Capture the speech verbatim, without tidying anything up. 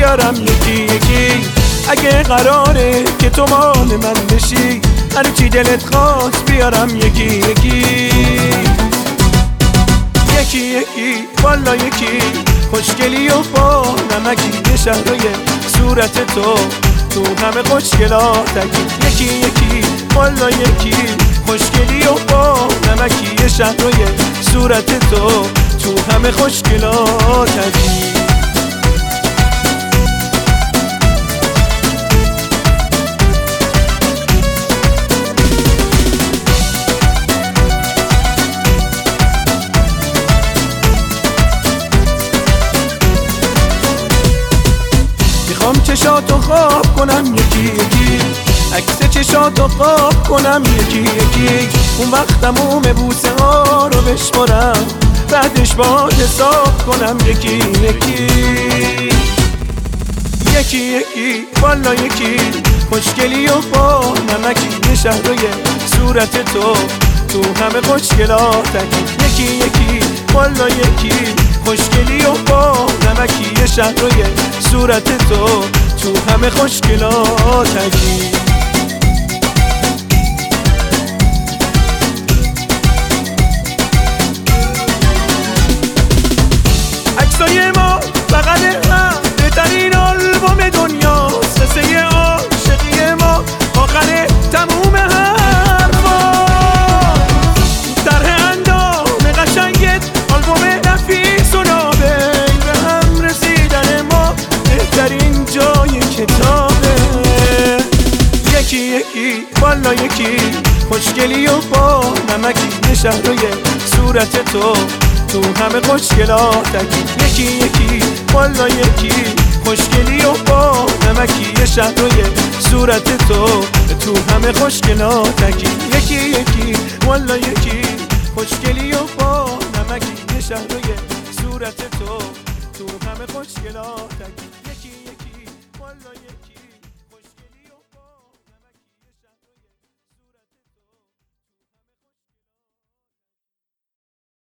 بیارم یکی یکی. اگه قراره که تو مال من بشی، هرچی دلت خواست بیارم یکی یکی. یکی یکی والا یکی، خوشگلی و با نمکی، یه شهرای صورت تو تو همه خوشگلاتکی. یکی یکی والا یکی، خوشگلی و با نمکی، یه شهرای صورت تو تو همه خوشگلاتکی. میخوام چشاتو خواب کنم یکی یکی، عکس چشاتو خواب کنم یکی یکی. اون وقت تموم بوسه ها رو بشمارم، بعدش باهات حساب کنم یکی یکی. یکی یکی والا یکی، خوشگلی و با نمکی، یه شهرای صورت تو تو همه خوشگلاتکی. یکی یکی والا یکی، خوشگلی و با نمکی، یه شهرای صورت تو تو همه خوشگلاتکی. عکسای ما بغل هم، بهترین آلبوم دنیاست. قصه عاشقی ما آخر تموم حرفا، طرح اندام قشنگت آلبوم نفیس و نابل، به هم رسیدن ما بهترین جای کتابه. یکی یکی والا یکی، خوشگلی و با نمکی، یه شهرای صورت تو تو همه خوشگلاتکی. یکی یکی والا یکی، خوشگلی و با نمکی، یه شهرای صورت تو تو همه خوشگلاتکی. یکی یکی والا یکی، خوشگلی و با نمکی، یه شهرای صورت تو تو همه خوشگلاتکی.